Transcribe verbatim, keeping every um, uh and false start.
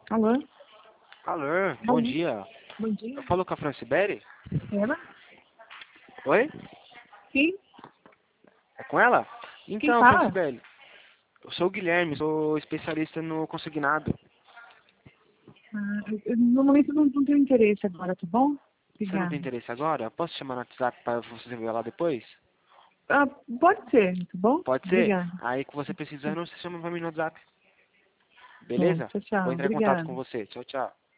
Alô? Alô, bom Alô? dia. Bom dia. Eu falo com a Francibele? Ela? Oi? Sim? É com ela? Quem Então, fala? Francibele, eu sou o Guilherme, sou especialista no consignado. Ah, eu, eu, no momento não, não tenho interesse agora, tá bom? Você não Obrigada. tem interesse agora? Eu posso te chamar no WhatsApp para você ver lá depois? Ah, pode ser, tá bom? Pode ser? Obrigada. Aí que você precisando, você chama pra mim no WhatsApp. Bom, Beleza? tchau, Vou tchau. entrar em contato com Obrigada. você. Tchau, tchau.